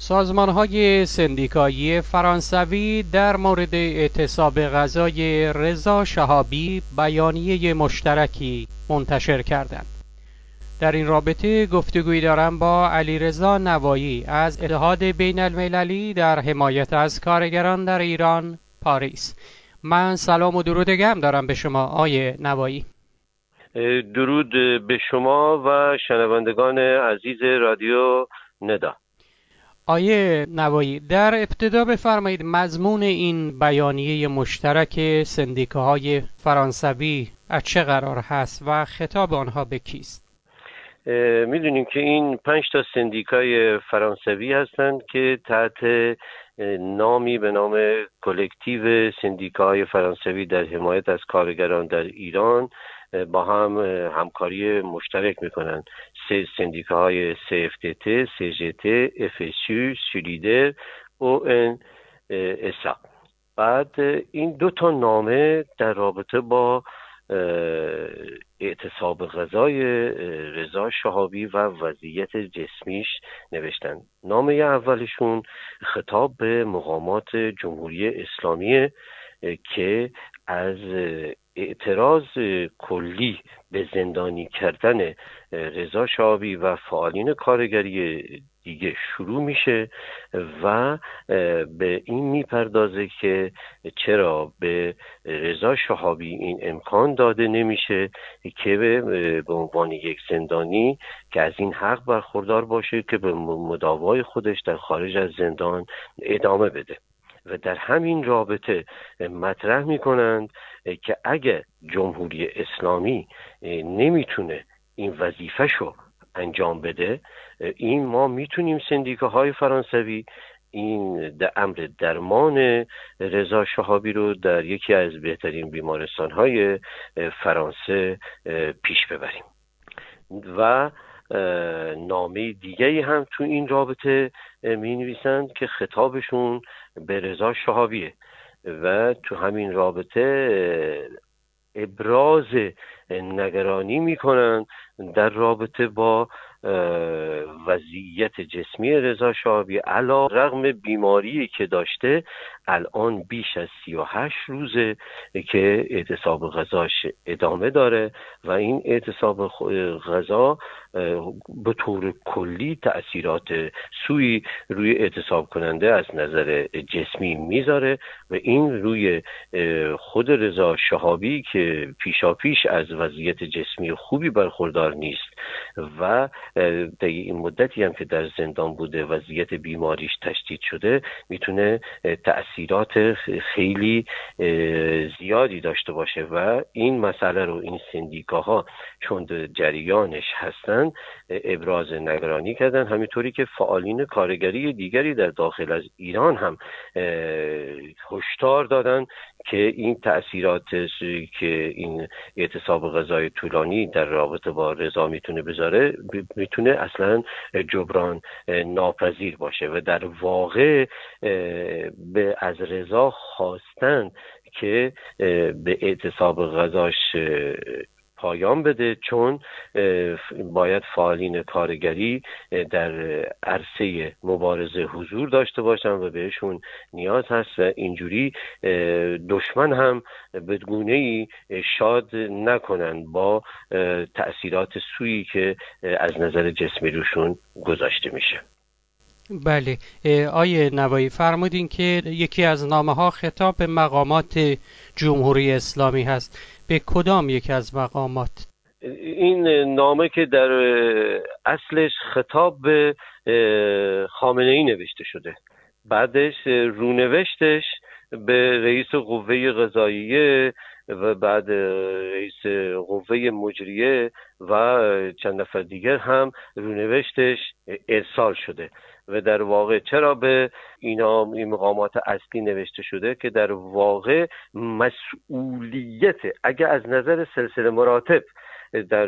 سازمان‌های سندیکایی فرانسوی در مورد اعتصاب غذای رضا شهابی بیانیه مشترکی منتشر کردند. در این رابطه گفتگویی دارم با علیرضا نوایی از اتحاد بین المللی در حمایت از کارگران در ایران، پاریس. من سلام و درود گرم دارم به شما آیه نوایی. درود به شما و شنوندگان عزیز رادیو ندا. آیه نوایی، در ابتدا بفرمایید مضمون این بیانیه مشترک سندیکاهای فرانسوی از چه قرار هست و خطاب آنها به کیست؟ میدونیم که این 5 سندیکای فرانسوی هستند که تحت نامی به نام کلکتیو سندیکاهای فرانسوی در حمایت از کارگران در ایران با هم همکاری مشترک میکنن. 3 سندیکاهای CFTT، CGT، FSU، سولیدر، ONSA. بعد این 2 نامه در رابطه با اعتصاب غذای رضا شهابی و وضعیت جسمیش نوشتن. نامه اولشون خطاب به مقامات جمهوری اسلامی که از اعتراض کلی به زندانی کردن رضا شهابی و فعالین کارگری دیگه شروع میشه و به این میپردازه که چرا به رضا شهابی این امکان داده نمیشه که به عنوان یک زندانی که از این حق برخوردار باشه که به مداوای خودش در خارج از زندان ادامه بده. و در همین رابطه مطرح میکنند که اگه جمهوری اسلامی نمیتونه این وظیفه‌شو انجام بده، این ما میتونیم سندیکاهای فرانسوی این امر درمان رضا شهابی رو در یکی از بهترین بیمارستان‌های فرانسه پیش ببریم. و نامه دیگری هم تو این رابطه می نویسند که خطابشون به رضا شهابیه و تو همین رابطه ابراز نگرانی میکنن در رابطه با وضعیت جسمی رضا شهابی. علی رغم بیماری که داشته الان بیش از 38 روزه که اعتصاب غذاش ادامه داره و این اعتصاب غذا به طور کلی تأثیرات سوی روی اعتصاب کننده از نظر جسمی میذاره و این روی خود رضا شهابی که پیشاپیش از وضعیت جسمی خوبی برخوردار نیست و در این مدتی هم که در زندان بوده وضعیت بیماریش تشدید شده میتونه تأثیرات خیلی زیادی داشته باشه و این مسئله رو این سندیکاها چون جریانش هستن ابراز نگرانی کردن، همینطوری که فعالین کارگری دیگری در داخل از ایران هم هشدار دادن که این تأثیرات که این اعتصاب غذای طولانی در رابطه با رضا میتونه بذاره میتونه اصلا جبران ناپذیر باشه و در واقع از رضا خواستن که به اعتصاب غذاش پایان بده، چون باید فعالین کارگری در عرصه مبارزه حضور داشته باشن و بهشون نیاز هست و اینجوری دشمن هم به گونه‌ای شاد نکنن با تأثیرات سویی که از نظر جسمی روشون گذاشته میشه. بله آیه نوایی، فرمودین که یکی از نامه‌ها خطاب به مقامات جمهوری اسلامی هست. به کدام یکی از مقامات؟ این نامه که در اصلش خطاب به خامنه‌ای نوشته شده، بعدش رونوشتش به رئیس قوه قضاییه و بعد رئیس قوه مجریه و چند نفر دیگر هم رونوشتش ارسال شده و در واقع چرا به این مقامات اصلی نوشته شده که در واقع مسئولیت اگه از نظر سلسله مراتب در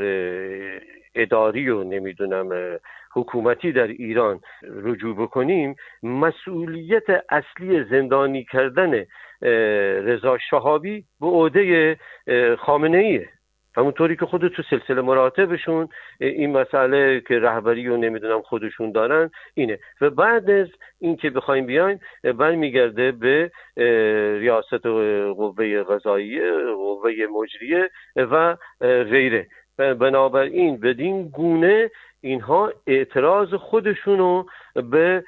اداری و نمیدونم حکومتی در ایران رجوع بکنیم، مسئولیت اصلی زندانی کردن رضا شهابی به عهده خامنه‌ایه. همونطوری که خود تو سلسله مراتبشون این مسئله که رهبری و نمیدونم خودشون دارن اینه. و بعد از این که بخوایم بیاین برمیگرده به ریاست قوه قضاییه، قوه مجریه و غیره. بنابراین بدین گونه اینها اعتراض خودشونو به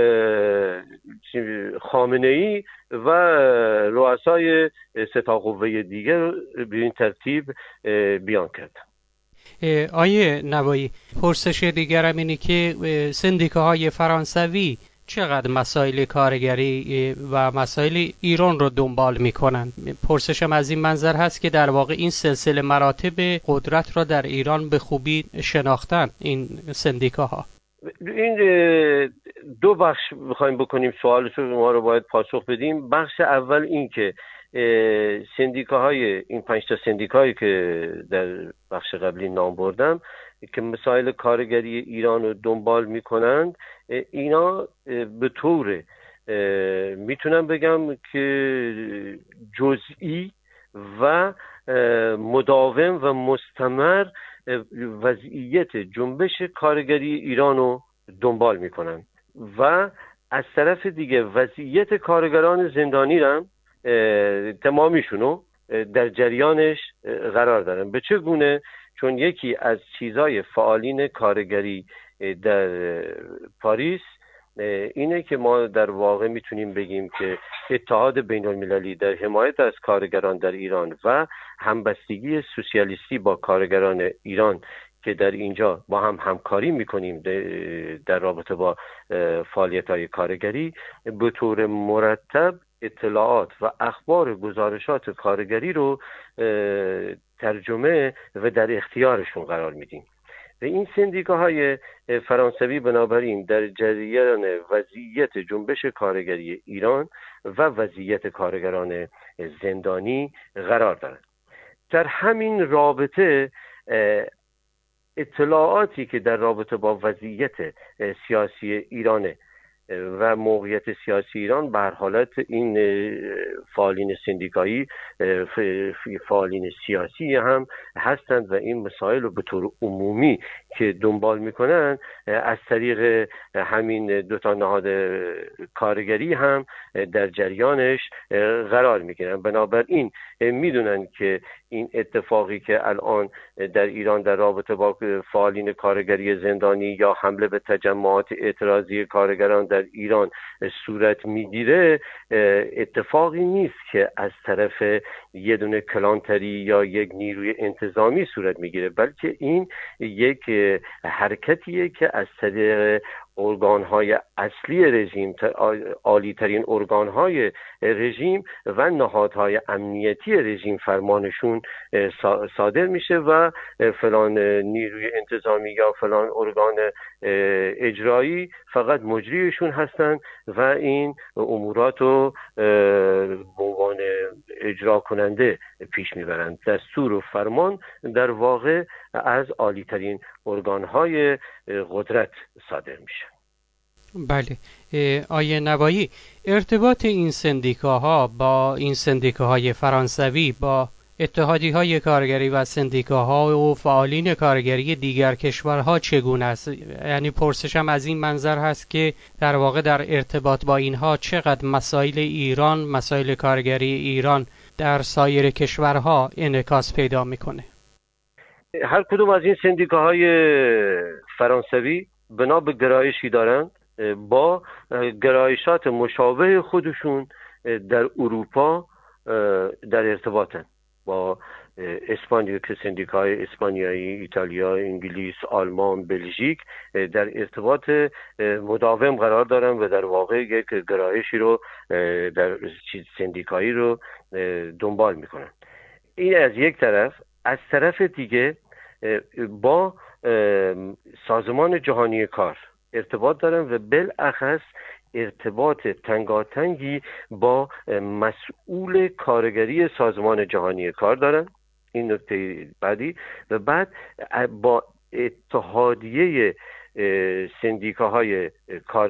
خامنه‌ای و رؤسای سه تا قوه دیگر به این ترتیب بیان کردن. آیه نوایی، پرسش دیگرم اینه که سندیکاهای فرانسوی چقدر مسائل کارگری و مسائل ایران رو دنبال میکنن؟ پرسشم از این منظر هست که در واقع این سلسله مراتب قدرت را در ایران به خوبی شناختن این سندیکاها. این دو بخش بخوایم بکنیم سوالش رو ما رو باید پاسخ بدیم. بخش اول این که سندیکاهای، این 5 تا سندیکایی که در بخش قبلی نام بردم که مسائل کارگری ایران رو دنبال میکنند، اینا به طور میتونم بگم که جزئی و مداوم و مستمر وضعیت جنبش کارگری ایران رو دنبال میکنن و از طرف دیگه وضعیت کارگران زندانی هم تمامیشونو در جریانش قرار دارن. به چه گونه؟ چون یکی از چیزای فعالین کارگری در پاریس اینه که ما در واقع میتونیم بگیم که اتحاد بین المللی در حمایت از کارگران در ایران و همبستگی سوسیالیستی با کارگران ایران که در اینجا با هم همکاری میکنیم در رابطه با فعالیت‌های کارگری، به طور مرتب اطلاعات و اخبار گزارشات کارگری رو ترجمه و در اختیارشون قرار میدیم. و این سندیکاهای فرانسوی بنابراین در جریان وضعیت جنبش کارگری ایران و وضعیت کارگران زندانی قرار دارند. در همین رابطه اطلاعاتی که در رابطه با وضعیت سیاسی ایران و موقعیت سیاسی ایران به هر حالت این فعالین سندیکایی فعالین سیاسی هم هستند و این مسائل رو به طور عمومی که دنبال میکنن از طریق همین دو تا نهاد کارگری هم در جریانش قرار میگیرن. بنابراین میدونن که این اتفاقی که الان در ایران در رابطه با فعالین کارگری زندانی یا حمله به تجمعات اعتراضی کارگران در ایران صورت میگیره اتفاقی نیست که از طرف یه دونه کلانتری یا یک نیروی انتظامی صورت میگیره، بلکه این یک حرکتیه که از طریق ارگان‌های اصلی رژیم، عالی‌ترین ارگان‌های رژیم و نهادهای امنیتی رژیم فرمانشون صادر میشه و فلان نیروی انتظامی یا فلان ارگان اجرایی فقط مجریشون هستن و این امورات رو به عنوان اجرا کننده پیش میبرند. دستور و فرمان در واقع از عالی‌ترین ارگان‌های قدرت صادر میشه. بله. آیه نوایی، ارتباط این سندیکاها با این سندیکاهای فرانسوی با اتحادیه‌های کارگری و سندیکاها و فعالین کارگری دیگر کشورها چگونه است؟ یعنی پرسشم از این منظر هست که در واقع در ارتباط با اینها چقدر مسائل ایران، مسائل کارگری ایران در سایر کشورها انعکاس پیدا میکنه؟ هر کدوم از این سندیکاهای فرانسوی بنا به گرایشی دارند با گرایشات مشابه خودشون در اروپا در ارتباطن. با اسپانیا که سندیکای اسپانیایی، ایتالیا، انگلیس، آلمان، بلژیک در ارتباط مداوم قرار دارن و در واقع یک گرایشی رو در سندیکایی رو دنبال میکنن. این از یک طرف. از طرف دیگه با سازمان جهانی کار ارتباط دارن و بالاخص ارتباط تنگاتنگی با مسئول کارگری سازمان جهانی کار دارن. این نکته بعدی. و بعد با اتحادیه سندیکاهای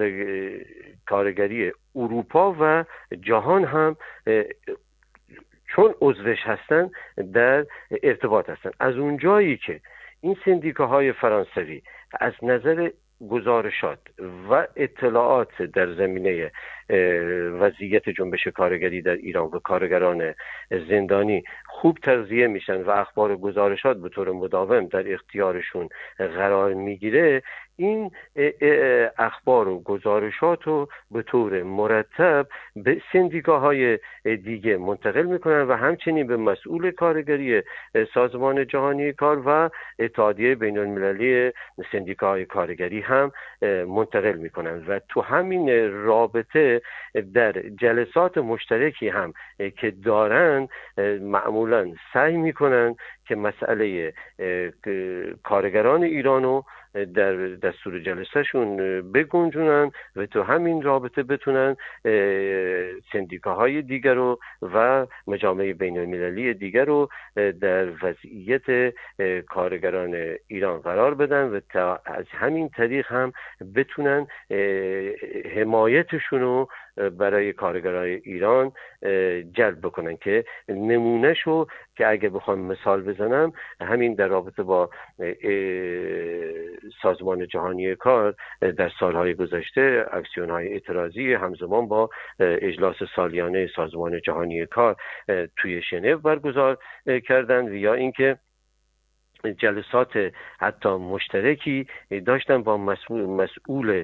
کارگری اروپا و جهان هم چون عضوش هستن در ارتباط هستن. از اونجایی که این سندیکاهای فرانسوی از نظر گزارشات و اطلاعات در زمینه وضعیت جنبش کارگری در ایران و کارگران زندانی خوب تغذیه میشن و اخبار و گزارشات به طور مداوم در اختیارشون قرار میگیره، این اخبار و گزارشات رو به طور مرتب به سندیکاهای دیگه منتقل میکنن و همچنین به مسئول کارگری سازمان جهانی کار و اتحادیه بین المللی سندیکاهای کارگری هم منتقل میکنن و تو همین رابطه در جلسات مشترکی هم که دارن معمولا سعی میکنن که مسئله کارگران ایرانو در دستور جلسهشون بگنجونن و تو همین رابطه بتونن سندیکاهای دیگر رو و مجامع بین المللی دیگر رو در وضعیت کارگران ایران قرار بدن و تا از همین طریق هم بتونن حمایتشون رو برای کارگران ایران جلب بکنن. که نمونهشو که اگه بخوام مثال بزنم، همین در رابطه با سازمان جهانی کار در سالهای گذشته اکسیون‌های اعتراضی همزمان با اجلاس سالیانه سازمان جهانی کار توی ژنو برگزار کردند، یا اینکه جلسات حتی مشترکی داشتن با مسئول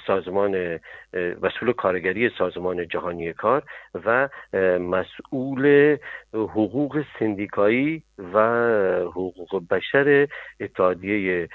کارگری سازمان جهانی کار و مسئول حقوق سندیکایی و حقوق بشر اتحادیه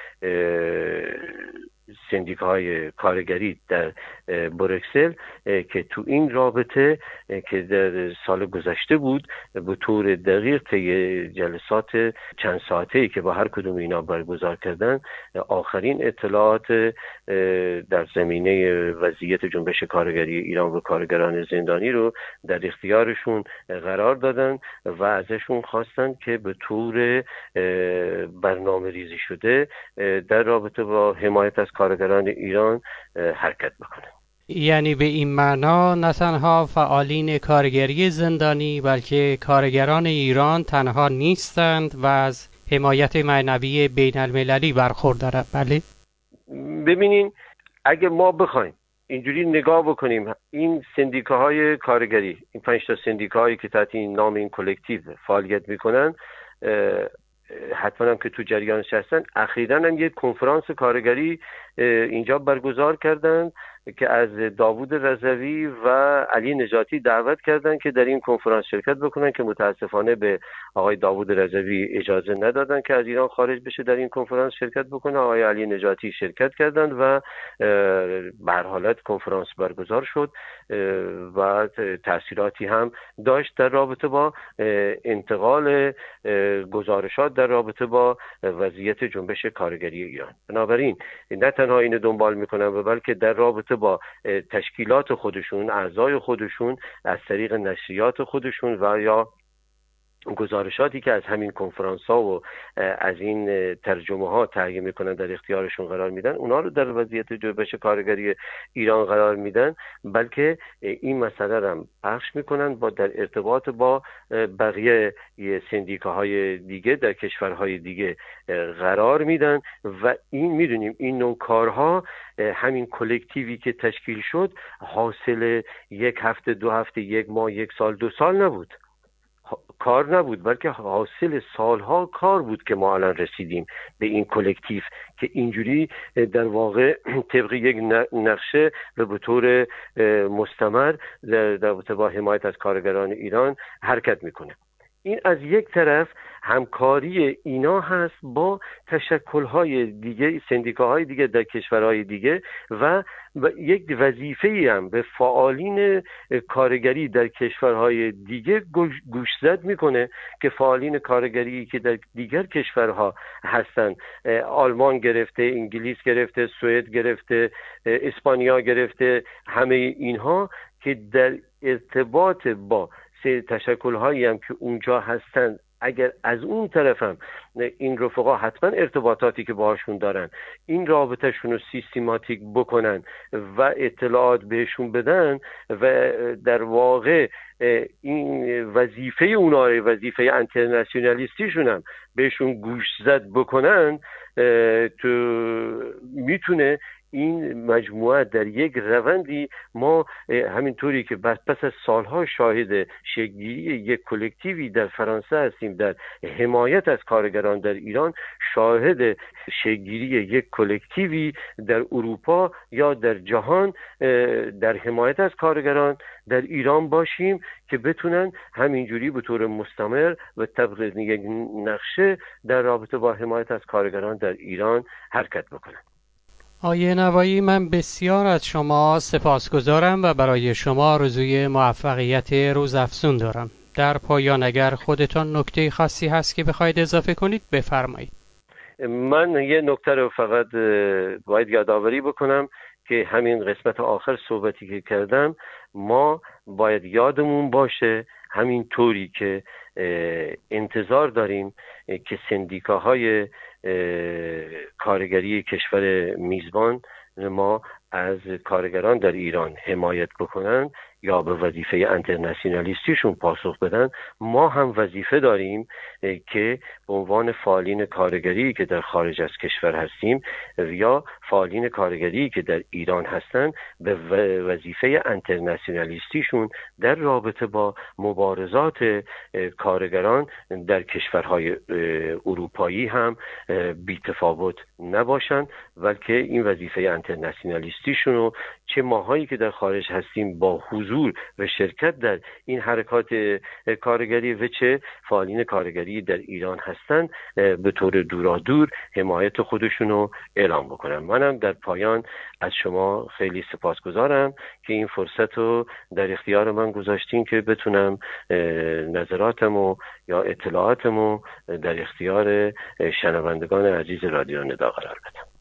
سندیکاهای کارگری در بروکسل، که تو این رابطه که در سال گذشته بود به طور دقیق طی جلسات چند ساعته‌ای که با هر کدوم اینا برگزار کردن آخرین اطلاعات در زمینه وضعیت جنبش کارگری ایران و کارگران زندانی رو در اختیارشون قرار دادن و ازشون خواستن که به طور برنامه ریزی شده در رابطه با حمایت از کارگران ایران حرکت بکنن. یعنی به این معنا نه تنها فعالین کارگری زندانی بلکه کارگران ایران تنها نیستند و از حمایت معنوی بین المللی برخوردارند. بله؟ ببینین، اگه ما بخوایم اینجوری نگاه بکنیم، این سندیکاهای کارگری، این 5 تا سندیکاهایی که تحت این نام این کلکتیو فعالیت میکنن، حتما هم که تو جریانش هستن، اخیراً هم یک کنفرانس کارگری اینجا برگزار کردن که از داوود رضوی و علی نجاتی دعوت کردن که در این کنفرانس شرکت بکنن، که متاسفانه به آقای داوود رضوی اجازه ندادن که از ایران خارج بشه در این کنفرانس شرکت بکنه. آقای علی نجاتی شرکت کردند و به هر حالت کنفرانس برگزار شد و تأثیراتی هم داشت در رابطه با انتقال گزارشات در رابطه با وضعیت جنبش کارگری ایران. بنابراین نه تنها اینو دنبال میکنن و بلکه در رابطه با تشکیلات خودشون، اعضای خودشون، از طریق نشریات خودشون و یا گزارشاتی که از همین کنفرانس ها و از این ترجمه ها تهیه میکنن در اختیارشون قرار میدن، اونا رو در وضعیت جنبش کارگری ایران قرار میدن، بلکه این مسئله رو هم پخش میکنن با در ارتباط با بقیه سندیکاهای دیگه در کشورهای دیگه قرار میدن و این میدونیم این نوع کارها، همین کلکتیوی که تشکیل شد حاصل 1 هفته 2 هفته 1 ماه 1 سال 2 سال نبود، کار نبود، بلکه حاصل سالها کار بود که ما الان رسیدیم به این کلکتیو که اینجوری در واقع طبق یک نقشه و به طور مستمر در با حمایت از کارگران ایران حرکت میکنه. این از یک طرف همکاری اینا هست با تشکل‌های دیگه، سندیکاهای دیگه در کشورهای دیگه و یک وظیفه‌ای هم به فعالین کارگری در کشورهای دیگه گوشزد میکنه که فعالین کارگری که در دیگر کشورها هستن، آلمان گرفته، انگلیس گرفته، سوئد گرفته، اسپانیا گرفته، همه اینها که در ارتباط با تشکل‌هایی هم که اونجا هستن اگر از اون طرفم این رفقا حتما ارتباطاتی که باهاشون دارن این رابطهشون رو سیستماتیک بکنن و اطلاعات بهشون بدن و در واقع این وظیفه اونا، وظیفه انترنشنالیستیشون هم بهشون گوش زد بکنن، تو میتونه این مجموعه در یک روندی، ما همینطوری که پس از سالها شاهد شکل‌گیری یک کلکتیوی در فرانسه هستیم در حمایت از کارگران در ایران، شاهد شکل‌گیری یک کلکتیوی در اروپا یا در جهان در حمایت از کارگران در ایران باشیم که بتونن همینجوری به طور مستمر و طبق یک نقشه در رابطه با حمایت از کارگران در ایران حرکت بکنن. آقای نوایی، من بسیار از شما سپاسگزارم و برای شما آرزوی موفقیت روزافزون دارم. در پایان اگر خودتان نکته خاصی هست که بخواید اضافه کنید بفرمایید. من یه نکته رو فقط باید یادآوری بکنم که همین قسمت آخر صحبتی که کردم، ما باید یادمون باشه همین طوری که انتظار داریم که سندیکاهای کارگری کشور میزبان ما از کارگران در ایران حمایت بکنن یا به وظیفه انترنشنالیستیشون پاسخ بدن، ما هم وظیفه داریم که به عنوان فعالین کارگری که در خارج از کشور هستیم یا فعالین کارگری که در ایران هستن به وظیفه انترنشنالیستیشون در رابطه با مبارزات کارگران در کشورهای اروپایی هم بی‌تفاوت نباشن، بلکه این وظیفه انترنشنالیستیشون رو چه ماهایی که در خارج هستیم با حضور و شرکت در این حرکات کارگری و چه فعالین کارگری در ایران هستند به طور دورادور حمایت خودشونو اعلام بکنم. منم در پایان از شما خیلی سپاسگزارم که این فرصت رو در اختیار من گذاشتین که بتونم نظراتمو یا اطلاعاتمو در اختیار شنوندگان عزیز رادیو ندا قرار بدم.